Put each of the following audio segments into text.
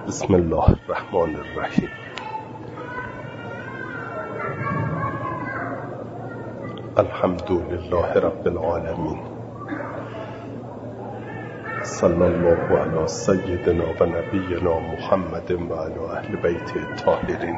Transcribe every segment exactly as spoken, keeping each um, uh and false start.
بسم الله الرحمن الرحیم. الحمد لله رب العالمین. صلی الله علی سیدنا و نبینا محمد و علی اهل بیت الطاهرین.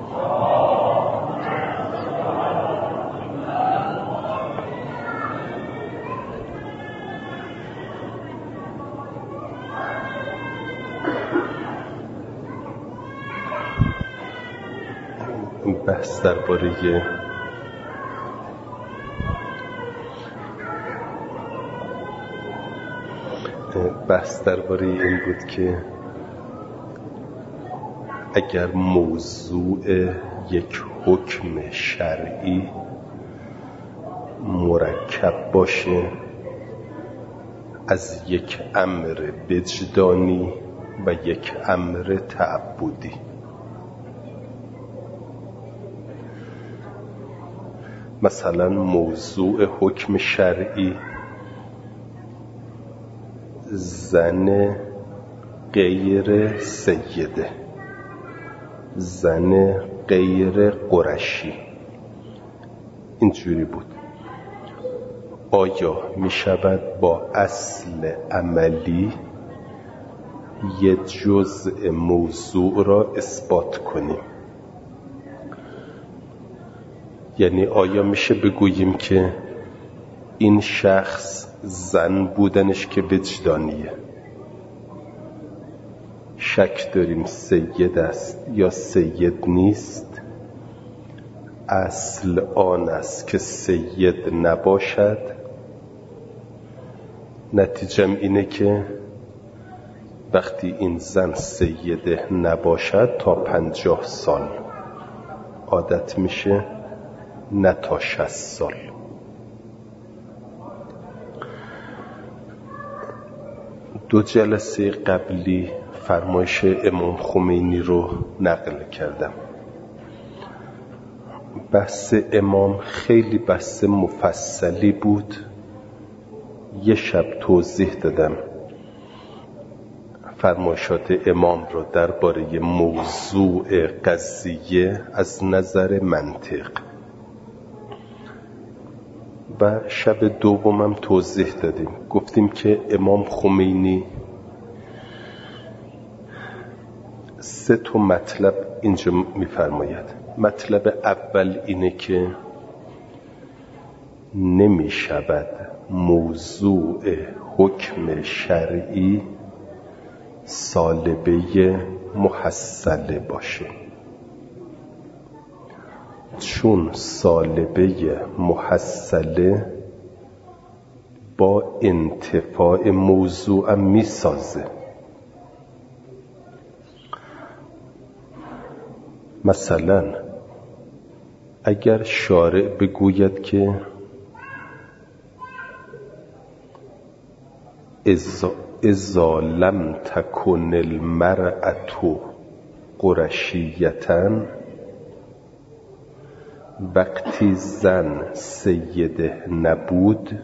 بحث درباره بحث درباره این بود که اگر موضوع یک حکم شرعی مرکب باشه از یک امر وجدانی و یک امر تعبدی، مثلا موضوع حکم شرعی زن غیر سیده، زن غیر قرشی، اینجوری بود. آیا می شود با اصل عملی یه جزء موضوع را اثبات کنیم؟ یعنی آیا میشه بگوییم که این شخص زن بودنش که وجدانیه، شک داریم سید است یا سید نیست، اصل آن است که سید نباشد، نتیجم اینه که وقتی این زن سیده نباشد تا پنجاه سال عادت میشه، نه تا شصت سال. دو جلسه قبلی فرمایش امام خمینی رو نقل کردم. بحث امام خیلی بحث مفصلی بود، یه شب توضیح دادم فرمایشات امام رو درباره موضوع قضیه از نظر منطق، و شب دومم توضیح دادیم، گفتیم که امام خمینی سه تا مطلب اینجا میفرماید. مطلب اول اینه که نمی شود موضوع حکم شرعی سالبه محصله باشه، چون سالبه محصله با انتفاع موضوع می سازه. مثلا اگر شارع بگوید که اذا لم تکن المرأة قرشیةً، وقتی زن سیده نبود،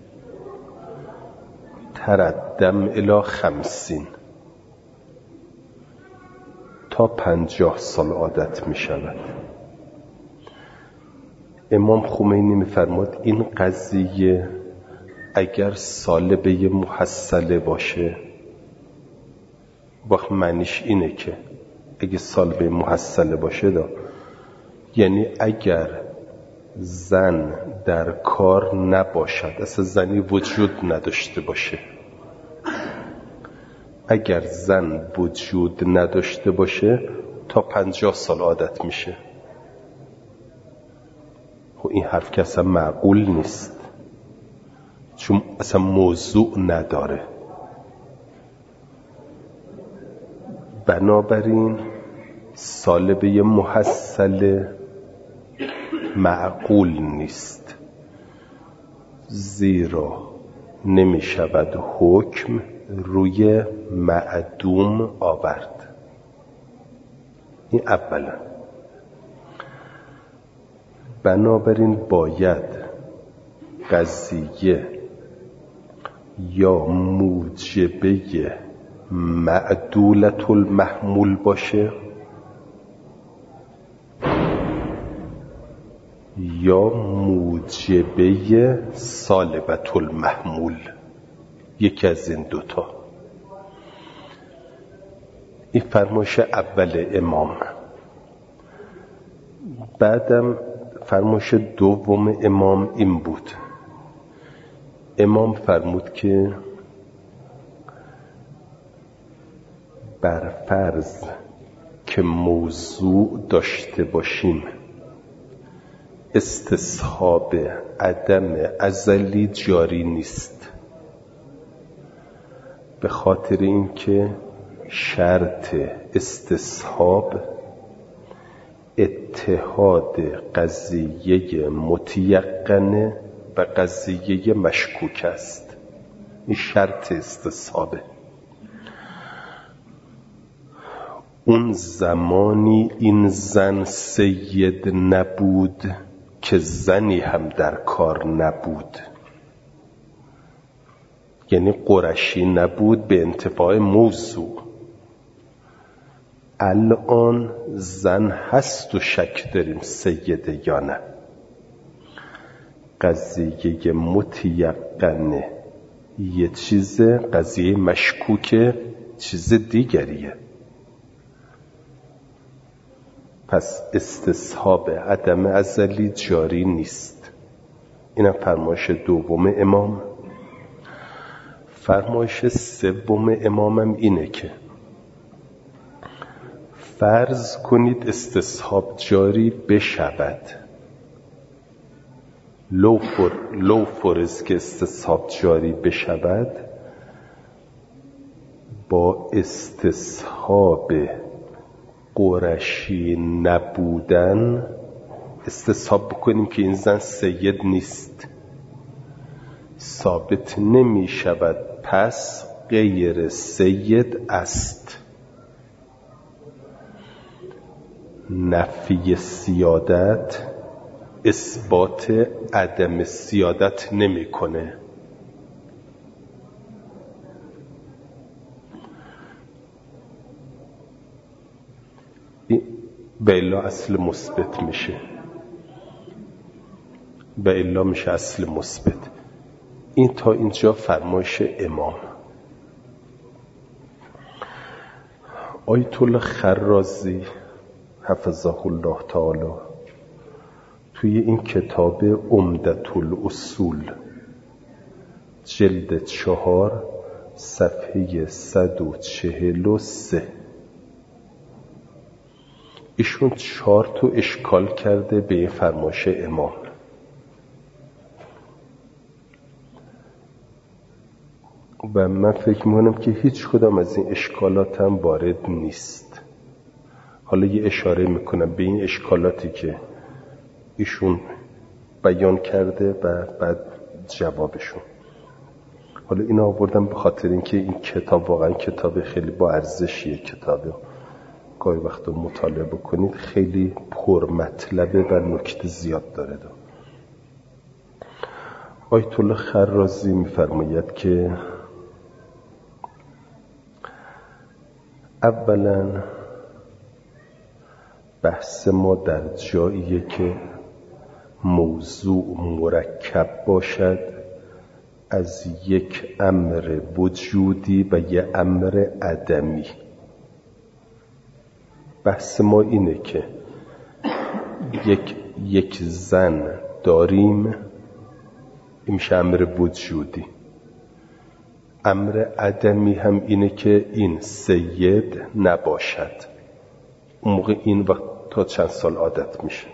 تردم الی خمسین، تا پنجاه سال عادت می شود. امام خمینی می فرماد این قضیه اگر سالبه محصله باشه، وقت معنیش اینه که اگه سالبه محصله باشه دا یعنی اگر زن در کار نباشد، اصلا زنی وجود نداشته باشه، اگر زن وجود نداشته باشه تا پنجاه سال عادت میشه. خب این حرف که اصلا معقول نیست، چون اصلا موضوع نداره. بنابراین سالبه محصله معقول نیست، زیرا نمی شود حکم روی معدوم آورد. این اولا. بنابراین باید قضیه یا موجبه معدولة المحمول باشه یا موجبه سالبة المحمول، یکی از این دوتا. این فرمایش اول امام. بعدم فرمایش دوم امام این بود. امام فرمود که بر فرض که موضوع داشته باشیم استصحاب عدم ازلی جاری نیست، به خاطر اینکه شرط استصحاب اتحاد قضیه متیقنه و قضیه مشکوک است. این شرط استصحابه. اون زمانی این زن سید نبود که زنی هم در کار نبود، یعنی قرشی نبود به انتفاع موضوع. الان زن هست و شک داریم سیده یا نه. قضیه متیقنه یه چیزه، قضیه مشکوکه چیز دیگریه. پس استصحاب عدم ازلی جاری نیست. اینم فرمایش دوم امام. فرمایش سوم امامم اینه که فرض کنید استصحاب جاری بشود، لو, فر... لو فرض که استصحاب جاری بشود، با استصحاب قرشی نبودن استصحاب بکنیم که این زن سید نیست، ثابت نمی شود، پس غیر سید است. نفی سیادت اثبات عدم سیادت نمی کنه. به الا اصل مثبت میشه، به الا میشه اصل مثبت. این تا اینجا فرمایش امام. آیت الله خرازی حفظه الله تعالی توی این کتاب عمدة الاصول جلد چهار صفحه صد و چهل و سه ایشون چهار تا اشکال کرده به این فرمایش امام. و من فکر میکنم که هیچ کدام از این اشکالات هم وارد نیست. حالا یه اشاره میکنم به این اشکالاتی که ایشون بیان کرده و بعد جوابشون. حالا اینا آوردم به خاطر اینکه این کتاب واقعا کتاب خیلی با ارزشیه. کتابه گاهی وقتا مطالعه بکنید، خیلی پر مطلبه و نکته زیاد داره. دو. آیت الله خرازی میفرماید که اولا بحث ما در جاییه که موضوع مرکب باشد از یک امر وجودی و یک امر عدمی. بحث ما اینه که یک یک زن داریم، این میشه امر وجودی. امر عدمی هم اینه که این سید نباشد. اون موقع این وقت تا چند سال عادت میشه.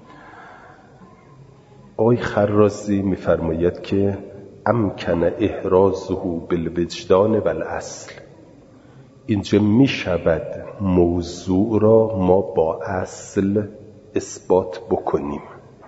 آقای خرازی میفرماید که امکن احرازه بالوجدان والاصل. اینجا میشود موضوع را ما با اصل اثبات بکنیم.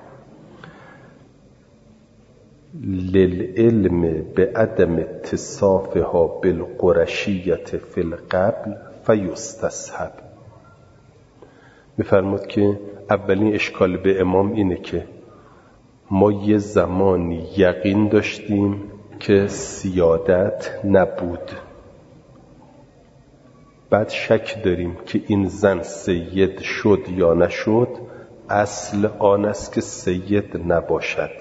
للعلم به عدم اتصافها بالقرشیت فی القبل فیستصحب. میفرمود که اولین اشکال به امام اینه که ما یه زمانی یقین داشتیم که سیادت نبود، بعد شک داریم که این زن سید شد یا نشد، اصل آن است که سید نباشد.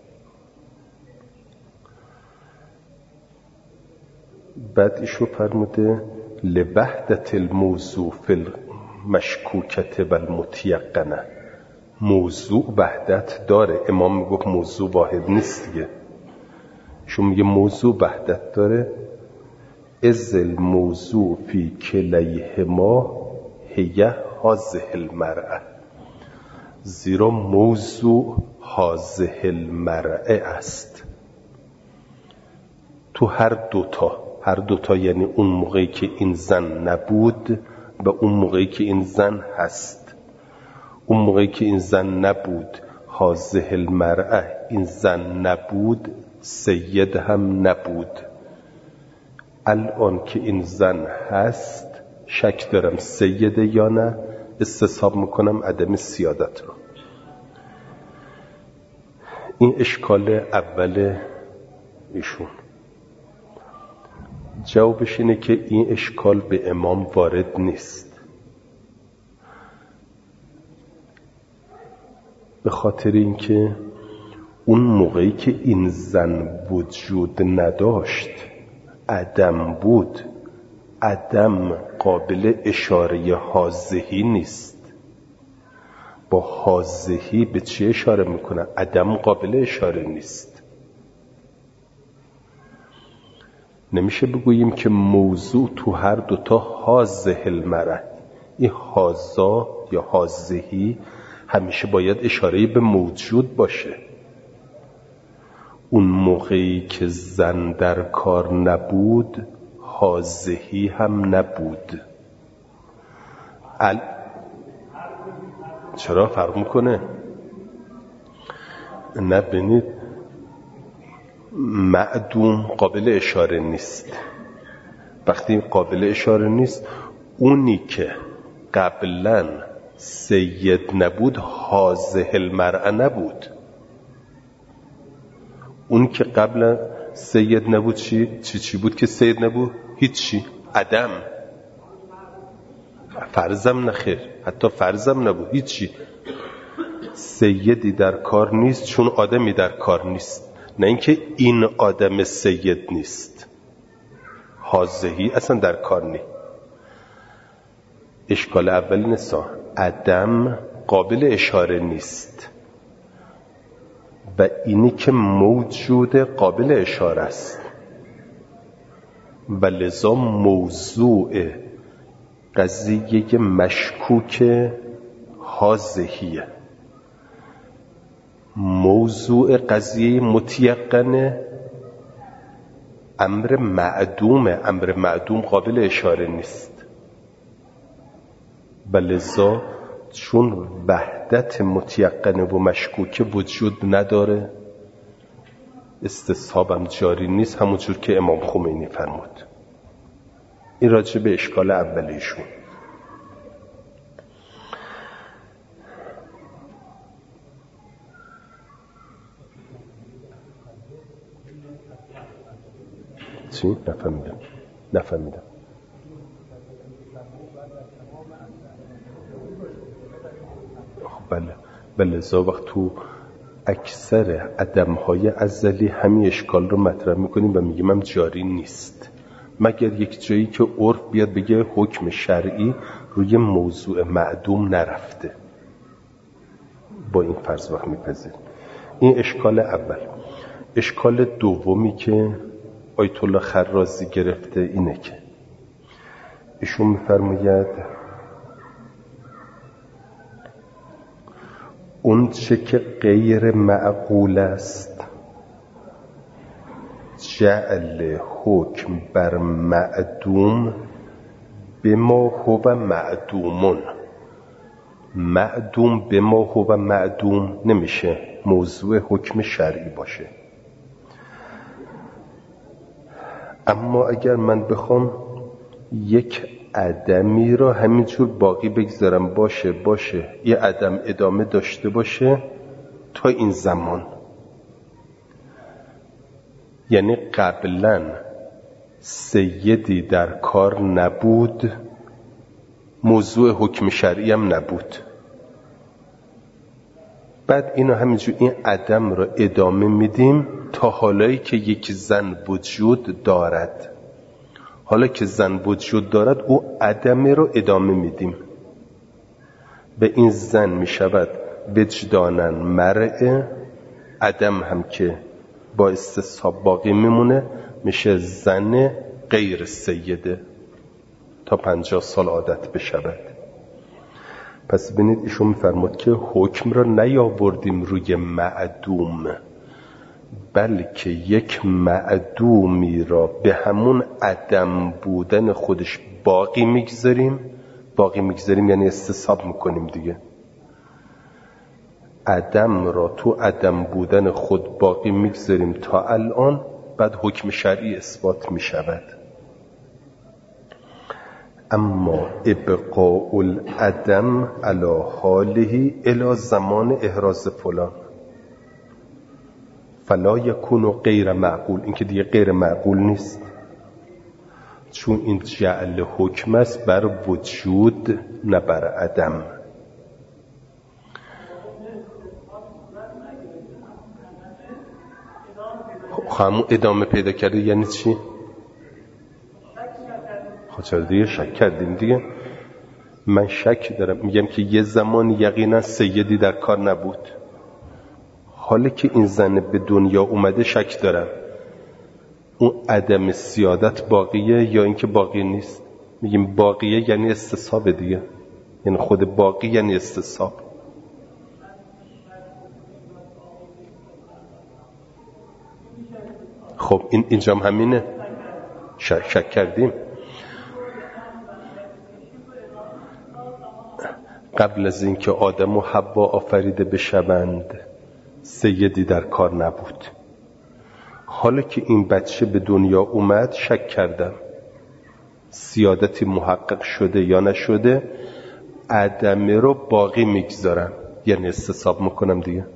بعد ایشو فرموده لوحدت الموضوع فی المشکوکت و المتیقنه. موضوع وحدت داره، امام میگفت موضوع واحد نیست دیگه، ایشو میگه موضوع وحدت داره. از الموضوع فی کلیهما هی هذه المرأة، زیرا موضوع هذه المرأة است. تو هر دوتا، هر دوتا یعنی اون موقعی که این زن نبود و اون موقعی که این زن هست. اون موقعی که این زن نبود هذه المرأة، این زن نبود، سید هم نبود. الان که این زن هست شک دارم سیده یا نه، استصحاب میکنم عدم سیادت رو. این اشکال اول ایشون. جوابش اینه که این اشکال به امام وارد نیست، به خاطر اینکه اون موقعی که این زن وجود نداشت، عدم بود. عدم قابل اشاره حاضهی نیست. با حاضهی به چی اشاره میکنه؟ عدم قابل اشاره نیست. نمیشه بگوییم که موضوع تو هر دوتا حاضه المرأة. این حاضا یا حاضهی همیشه باید اشاره به موجود باشه. اون موقعی که زن در کار نبود حاضهی هم نبود. ال... چرا فرق میکنه؟ نبینید معدوم قابل اشاره نیست. وقتی قابل اشاره نیست، اونی که قبلا سید نبود حاضه المرأة نبود. اون که قبلا سید نبود چی؟ چی چی بود که سید نبود؟ هیچی، عدم. فرضم نخیر، حتی فرضم نبود، هیچی. سیدی در کار نیست چون آدمی در کار نیست، نه اینکه این آدم سید نیست. حاضهی اصلا در کار نیست. اشکال اول نسا عدم قابل اشاره نیست و اینی که موجود قابل اشاره است و لذا موضوع قضیه مشکوک حاضهیه. موضوع قضیه متیقنه امر معدومه. امر معدوم قابل اشاره نیست و لذا چون وحدت متیقنه و مشکوکه وجود نداره، استصحابم جاری نیست، همونجور که امام خمینی فرمود. این راجع به اشکال اولیشون. چی؟ نفهمیدم نفهمیدم بله بله زا وقت تو اکثر عدم‌های ازلی همین اشکال رو مطرح میکنیم و میگیم هم جاری نیست، مگر یک جایی که عرف بیاد بگه حکم شرعی روی موضوع معدوم نرفته. با این فرض وقت میپذیریم. این اشکال اول. اشکال دومی که آیت الله خرازی گرفته اینه که ایشون میفرماید اون چه که غیر معقول است جعل حکم بر معدوم به ما هو معدومون. معدوم به ما هو معدوم نمیشه موضوع حکم شرعی باشه. اما اگر من بخوام یک عدمی را همینجور باقی بگذارم باشه باشه یه عدم ادامه داشته باشه تا این زمان، یعنی قبلا سیدی در کار نبود موضوع حکم شرعی هم نبود. بعد اینو همینجور این عدم رو ادامه میدیم تا حالایی که یک زن وجود دارد. حالا که زن وجود دارد او عدم رو ادامه میدیم. به این زن میشود وجدانن مرء، عدم هم که با استصحاب باقی میمونه میشه زن غیر سیده تا پنجاه سال عادت بشود. پس ببینید ایشون میفرمود که حکم را نیاوردیم روی معدوم، بلکه یک معدومی را به همون عدم بودن خودش باقی میگذاریم. باقی میگذاریم یعنی استصحاب میکنیم دیگه. عدم را تو عدم بودن خود باقی میگذاریم تا الان، بعد حکم شرعی اثبات میشود. اما ابقاء العدم علی حاله الی زمان احراز فلان فلا یکون غیر معقول. این که دیگه غیر معقول نیست، چون این جعل حکم است بر وجود نه بر عدم. همون ادامه پیدا کرده یعنی چی؟ خب چرا دیگه شک کردیم دیگه. من شک دارم، میگم که یه زمان یقینا سیدی در کار نبود. حالا که این زن به دنیا اومده شک دارم اون عدم سیادت باقیه یا اینکه باقی نیست. میگیم باقیه یعنی استصحاب دیگه، یعنی خود باقی یعنی استصحاب. خب این اینجام همینه، شک, شک کردیم. قبل از اینکه آدم و حوا آفریده بشوند سیدی در کار نبود. حالا که این بچه به دنیا اومد شک کردم سیادتی محقق شده یا نشده، عدمه رو باقی میگذارم یعنی استصحاب میکنم دیگه.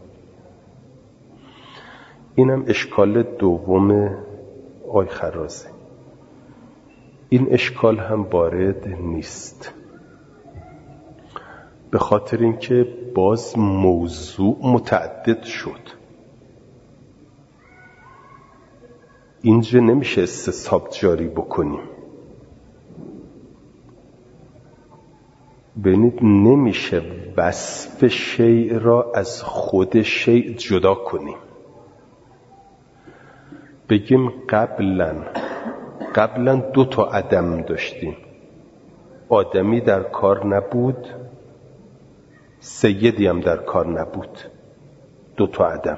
اینم اشکال دوم آی خرازی. این اشکال هم وارد نیست، به خاطر اینکه باز موضوع متعدد شد. اینجا نمیشه استصحاب جاری بکنیم. ببینید نمیشه وصف شیء را از خود شیء جدا کنیم. بگیم قبلا قبلا دو تا عدم داشتیم، آدمی در کار نبود، سیدی هم در کار نبود. دو تا عدم،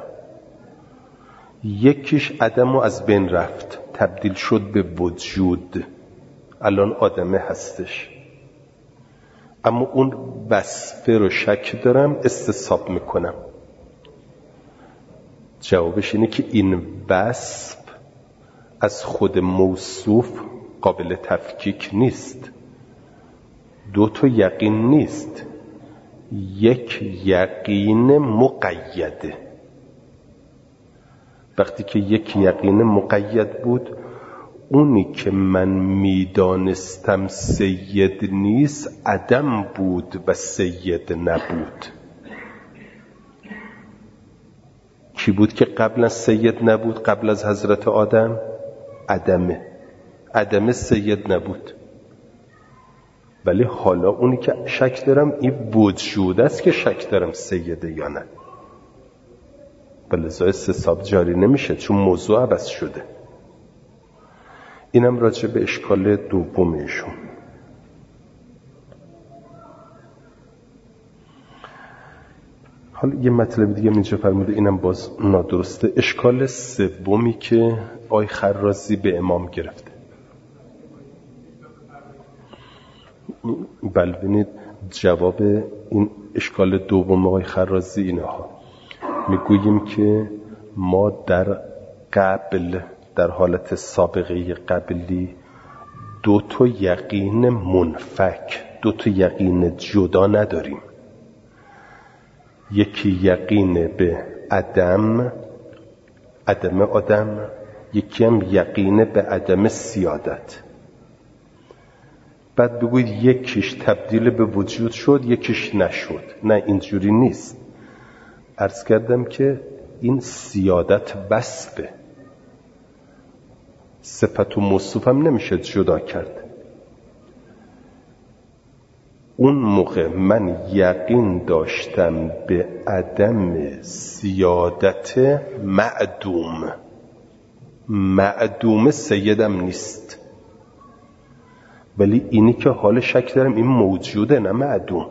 یکیش عدم رو از بین رفت تبدیل شد به وجود، الان آدمه هستش. اما اون وصفه رو شک دارم استصحاب میکنم. جوابش اینه که این وصف از خود موصوف قابل تفکیک نیست. دو تا یقین نیست، یک یقین مقیده. وقتی که یک یقین مقید بود، اونی که من میدانستم سید نیست عدم بود و سید نبود. کی بود که قبل از سید نبود؟ قبل از حضرت آدم عدمه. عدمه سید نبود. ولی حالا اونی که شک دارم این وجود است که شک دارم سیده یا نه. ولی لذا استصحاب جاری نمیشه چون موضوع عوض شده. اینم راجع به اشکال دومیشون. حالا یه مطلب دیگه اینجا فرموده، اینم باز نادرسته. اشکال سومی که آی خرازی به امام گرفته. بله ببینید جواب این اشکال دوم آقای خرازی اینه ها. میگوییم که ما در قبل، در حالت سابقه قبلی، دو تا یقین منفک، دو تا یقین جدا نداریم. یکی یقین به عدم، عدم آدم، یکی هم یقین به عدم سیادت. بعد بگوید یکیش تبدیل به وجود شد یکیش نشد. نه، اینجوری نیست. عرض کردم که این سیادت وصفه، صفت و موصوف هم نمیشه جدا کرد. اون موقع من یقین داشتم به عدم سیادت معدوم. معدوم سیدم نیست، ولی اینی که حال شک دارم این موجوده نه معدوم.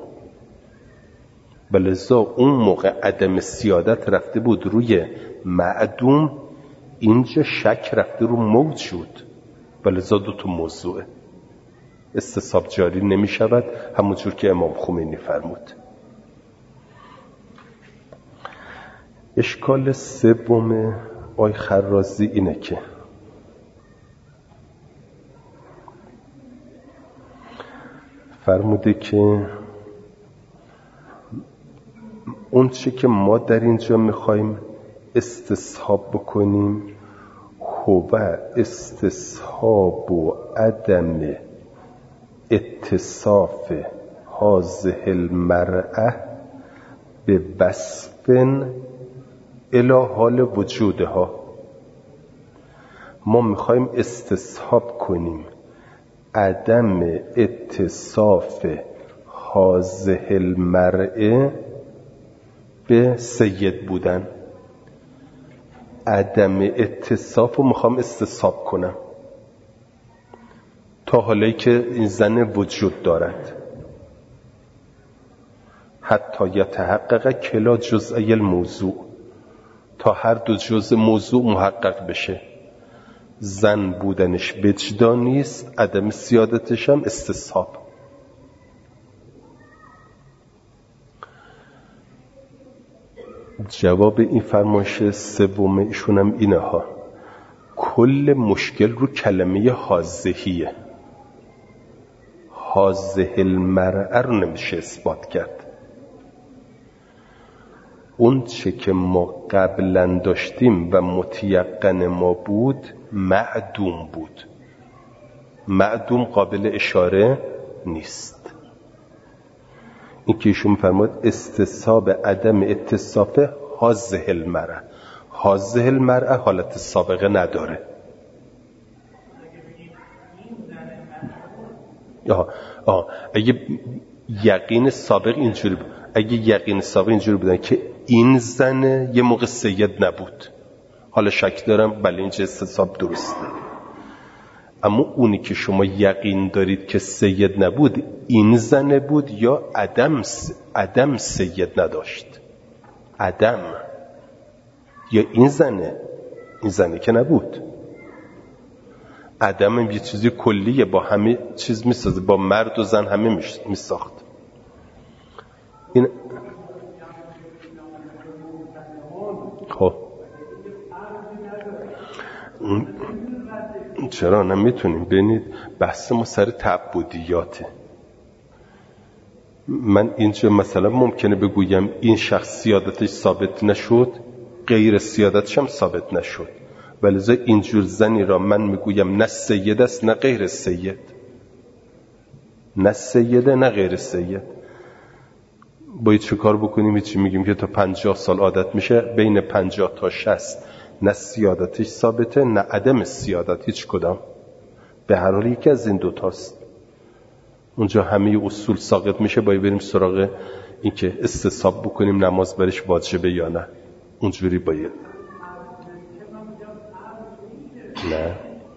بلذا اون موقع عدم سیادت رفته بود روی معدوم، اینجا شک رفته رو موجود. بلذا دو تا موضوعه، استصحاب جاری نمی شود، همونجور که امام خمینی فرمود. اشکال سوم آی خرازی اینه که فرموده که اون چه که ما در اینجا میخوایم استصحاب بکنیم هو استصحاب و عدم اتصاف هذه المرأة به وصف الی حال وجودها. ما میخوایم استصحاب کنیم عدم اتصاف هذه المرأة به سید بودن. عدم اتصاف رو میخوام استصحاب کنم تا حالی که این زن وجود دارد، حتی یتحقق کلا جزئی الموضوع، تا هر دو جزء موضوع محقق بشه. زن بودنش وجدان نیست، عدم سیادتش هم استصحاب. جواب این فرمایش سوم ایشون هم اینه ها. کل مشکل رو کلمه حاضحیه. حاضح المرأة رو نمیشه اثبات کرد. اون چه که ما قبلا داشتیم و متیقن ما بود معدوم بود. معدوم قابل اشاره نیست. این که ایشون فرمود استصحاب عدم اتصاف حاضح المرأة. حاضح المرأة حالت سابقه نداره. آه آه اگه یقین سابق اینجوری بود، اگه یقین سابق اینجوری بودن که این زن یه موقع سید نبود، حالا شک دارم بله اینجا استصحاب درسته. اما اونی که شما یقین دارید که سید نبود، این زن بود یا عدم عدم سید نداشت؟ عدم یا این زنه؟ این زنه که نبود. عدم هم یه چیزی کلیه، با همه چیز میسازه، با مرد و زن همه میساخت. این خب چرا نمیتونیم ببینید بحث ما سر تعبدیاته. من اینجا مثلا ممکنه بگویم این شخص سیادتش ثابت نشد، غیر سیادتش هم ثابت نشد، ولذا اینجور زنی را من میگویم نه سید است نه غیر سید، نه سیده نه غیر سید. باید چه کار بکنیم؟ چی میگیم که تا پنجاه سال عادت میشه، بین پنجاه تا شصت نه سیادتش ثابته نه عدم سیادت، هیچ کدام. به هر حال یکی از این دوتاست. اونجا همه اصول ساقط میشه، باید بریم سراغ این که استصحاب بکنیم نماز برش واجبه یا نه. اونجوری باید نه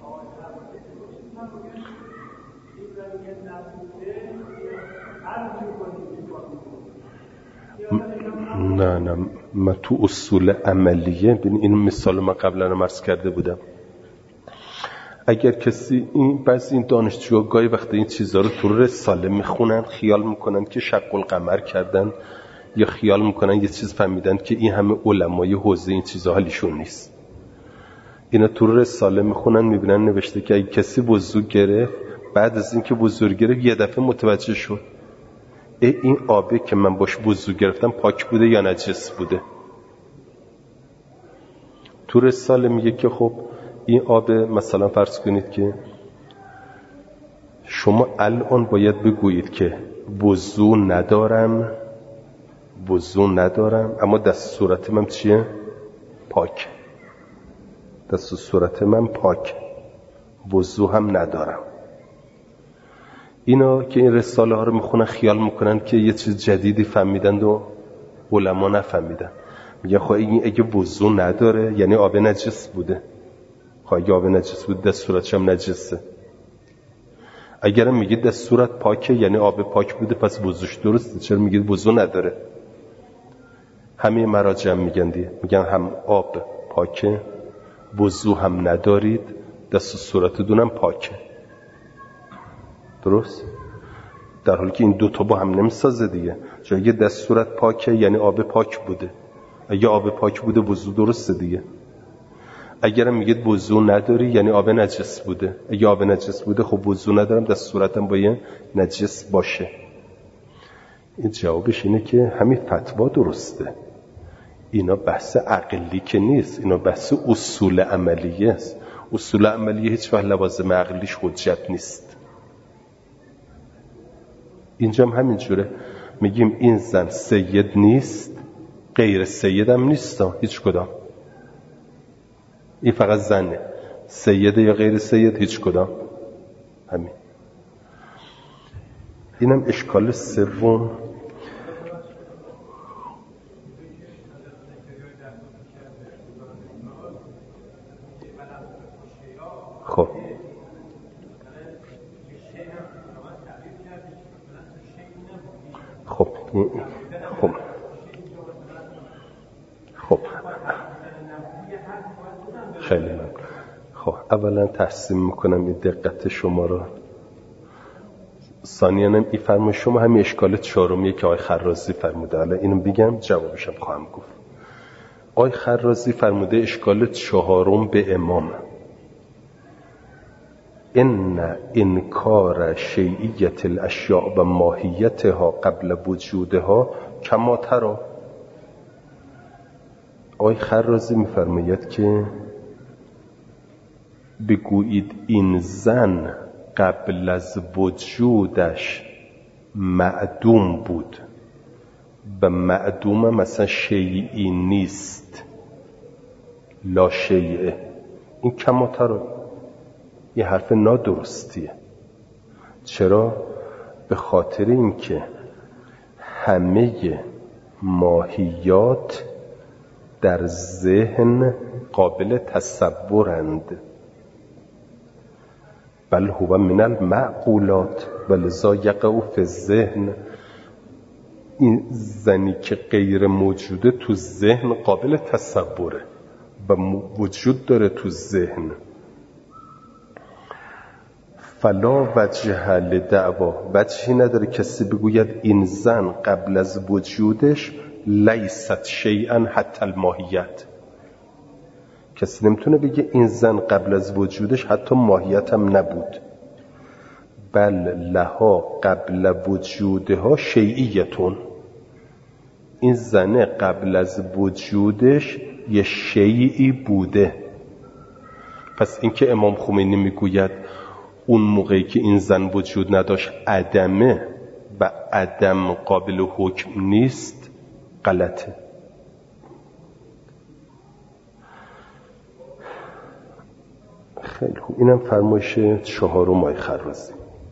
نه نه من تو اصول عملیه ببین، این مثال من قبلا رو عرض کرده بودم. اگر کسی این بعضی این دانشجوها گاهی وقت این چیزها رو تو رساله میخونن، خیال میکنن که شق القمر کردن، یا خیال میکنن یه چیز فهمیدن که این همه علمای حوزه این چیزها حالیشون نیست. اینا تو رساله میخونن میبینن نوشته که اگه کسی وضو گرفت، بعد از اینکه وضو گرفت یه دفعه متوجه شد ای این آبه که من باش وضو گرفتم پاک بوده یا نجس بوده. تو رساله میگه که خب این آب مثلا فرض کنید که شما الان باید بگویید که وضو ندارم وضو ندارم اما دست صورت من چیه؟ پاک. دست صورت من پاک، وضو هم ندارم. اینا که این رساله ها رو میخونن خیال میکنن که یه چیز جدیدی فهمیدند و علما نفهمیدن. میگن خب این اگه وضو نداره یعنی آب نجس بوده. خب اگه آب نجس بود دست صورتش هم نجسه. اگرم میگید دست صورت پاکه یعنی آب پاک بوده پس وضوش درسته. چرا میگید وضو نداره؟ همه مراجع هم میگن دیگه، میگن هم آب پاکه، وضو هم ندارید، دست صورتتون هم پاکه. درست؟ در حالی که این دوتا با هم نمیسازه دیگه. چون اگه دست صورت پاکه یعنی آب پاک بوده، اگه آب پاک بوده وضو درسته دیگه. اگرم میگید وضو نداری یعنی آب نجس بوده، اگه آب نجس بوده خب وضو ندارم، دست صورتم باید نجس باشه. این جوابش اینه که همین فتوا درسته. اینا بحث عقلی که نیست، اینا بحث اصول عملیه است. اصول عملیه هیچ وقت لوازم عقلیش حجت نیست. اینجا هم همینجوره، میگیم این زن سید نیست، غیر سید هم نیست، هیچ کدام. این فقط زنه، سیده یا غیر سید هیچ کدام. همین. اینم اشکال سوم. خب خب خب خب خیلی من خب اولا تحسین میکنم این دقت شما رو. ثانیاً این فرمایش شما همین اشکال چهارمیه که آقای خرازی فرموده. حالا اینو بگم جوابشم خواهم گفت. آقای خرازی فرموده اشکال چهارم به امام ان انکار شیعیت الاشیاء و ماهیتها قبل وجودها کما ترى. آقای خرازی میفرماید که بگویید این زن قبل از وجودش معدوم بود و معدوم مثلا شیعی نیست، لا شیعه. این کما ترى یه حرف نادرستیه. چرا؟ به خاطر اینکه همه ماهیات در ذهن قابل تصورند، بل هو من المعقولات ولذا یقع فی الذهن. این زنی که غیر موجوده تو ذهن قابل تصوره و وجود داره تو ذهن. فلا وجه لدعوا، وجهی نداره کسی بگوید این زن قبل از وجودش لیست شیئا حتی الماهیت. کسی نمیتونه بگه این زن قبل از وجودش حتی ماهیت هم نبود. بل لها قبل وجودها شیعیتون. این زن قبل از وجودش یه شیعی بوده. پس اینکه امام خمینی میگوید اون موقعی که این زن وجود نداشت عدمه و عدم قابل حکم نیست، غلطه. خیلی خوب. اینم فرمایش چهارم آقای خرازی.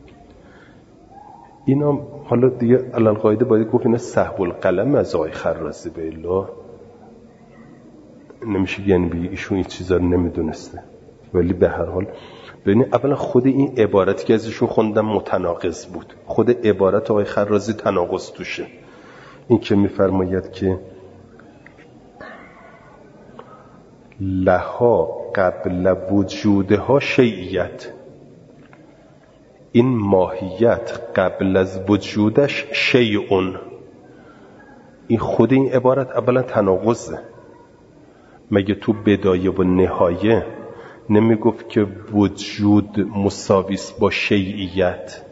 اینا حالا دیگه علل قاعده باید گفت اینا سهو القلم از آقای خرازی، به الا نمیشه یعنی بگی ایشون این چیزا رو نمیدونسته. ولی به هر حال ببینید اولا خود این عبارتی که ازشون خوندم متناقض بود. خود عبارت آقای خرازی تناقض توشه. این که میفرماید که لها قبل وجودها شیعیت، این ماهیت قبل از وجودش شیعون. این خود این عبارت اولا تناقضه. مگه تو بدایه و نهایه نمی گفت که وجود مساویس با شیعیت؟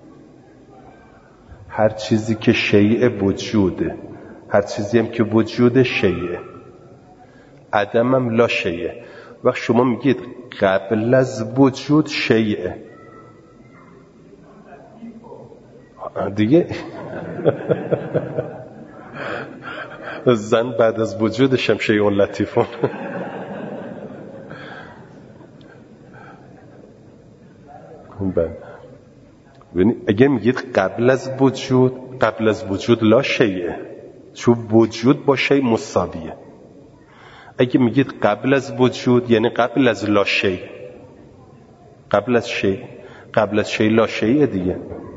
هر چیزی که شیعه وجوده، هر چیزی هم که وجود شیعه، عدم هم لا شیعه. وقت شما میگید قبل از وجود شیعه، دیگه زن بعد از وجودش هم شیء لطیفون. ببینید اگه میگید قبل از وجود، قبل از وجود لا شیء، چون وجود با شیء مساویه. اگه میگید قبل از وجود یعنی قبل از لا شیء، قبل از شیء، قبل از شیء لا شیء دیگه،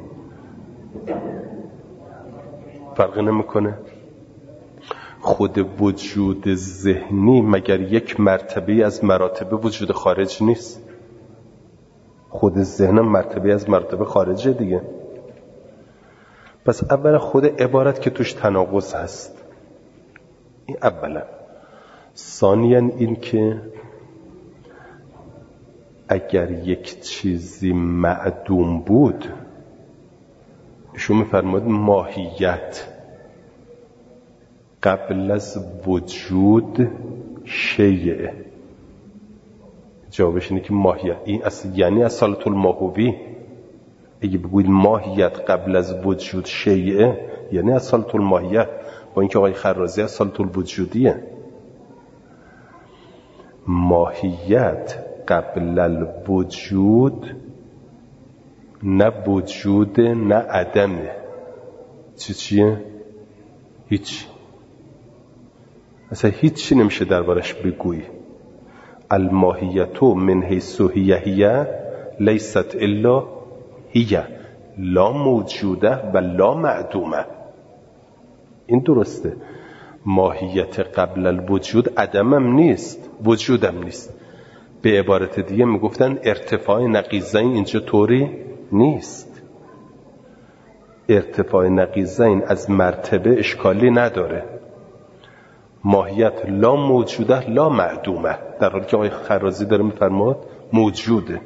فرقی نمیکنه. خود وجود ذهنی مگر یک مرتبه از مراتب وجود خارج نیست؟ خود ذهن مرتبه از مرتبه خارجه دیگه. پس اولا خود عبارت که توش تناقض هست، این اولا. ثانیاً این که اگر یک چیزی معدوم بود، ایشون میفرماید ماهیت قبل از وجود شیء. جوابش اینه که ماهیت این اصل یعنی اصالت الماهوی. اگه بگوید ماهیت قبل از وجود شیء یعنی اصالت الماهیت، با اینکه آقای خرازی اصالت الوجودیه. ماهیت قبل الوجود نه وجود نه عدمه. چی چیه؟ هیچ. اصلا هیچی نمیشه دربارش بگویی. الماهیتو من حیث هی هی لیست الا هی، لا موجوده و لا معدومه. این درسته. ماهیت قبل الوجود عدمم نیست، وجودم نیست. به عبارت دیگه میگفتن ارتفاع نقیضین اینجا طوری نیست. ارتفاع نقیضین از مرتبه اشکالی نداره. ماهیت لا موجوده لا معدومه، در حالی که آقای خرازی داره میفرماد موجوده.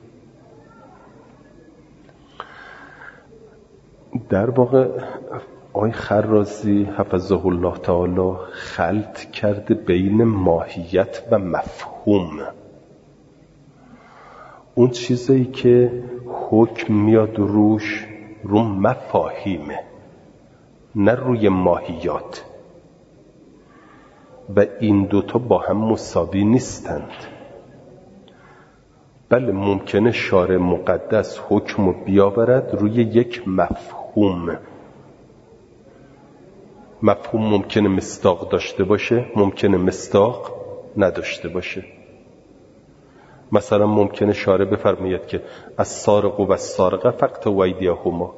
در واقع آقای خرازی حفظه الله تعالی خلط کرده بین ماهیت و مفهوم. اون چیزایی که حکم میاد روش رو مفاهیمه، نه روی ماهیات، و این دوتا با هم مساوی نیستند. بله ممکنه شارع مقدس حکم رو بیاورد روی یک مفهوم. مفهوم ممکنه مصداق داشته باشه، ممکنه مصداق نداشته باشه. مثلا ممکنه شارع بفرماید که السارق و السارقه فقطعوا ایدیهما.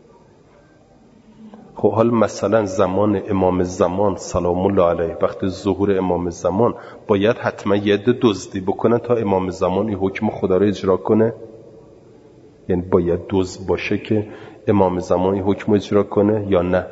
خب حال مثلا زمان امام زمان سلام الله علیه، وقت ظهور امام زمان باید حتما یه عده دزدی بکنن تا امام زمان این حکم خدا رو اجرا کنه؟ یعنی باید دزد باشه که امام زمان این حکم اجرا کنه یا نه؟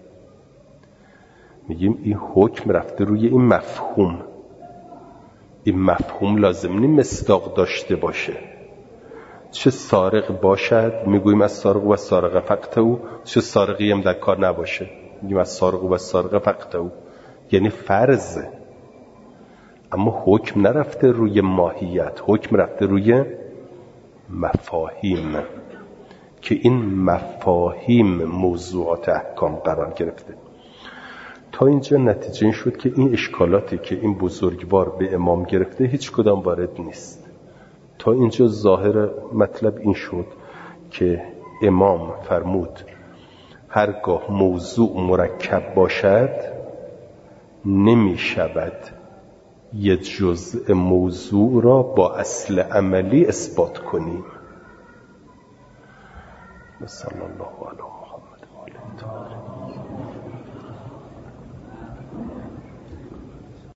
میگیم این حکم رفته روی این مفهوم. این مفهوم لازم نیست مصداق داشته باشه. چه سارق باشد میگوییم از سارق و سارقه فقط او، چه سارقی هم در کار نباشه میگیم از سارق و سارقه فقط او. یعنی فرضه، اما حکم نرفته روی ماهیت، حکم رفته روی مفاهیم که این مفاهیم موضوعات احکام قرار گرفته. تا اینجا نتیجه این شد که این اشکالاتی که این بزرگوار به امام گرفته هیچ کدام وارد نیست. تا اینجا ظاهر مطلب این شد که امام فرمود هرگاه موضوع مرکب باشد نمی شود یه جزء موضوع را با اصل عملی اثبات کنیم. صلی الله علیه و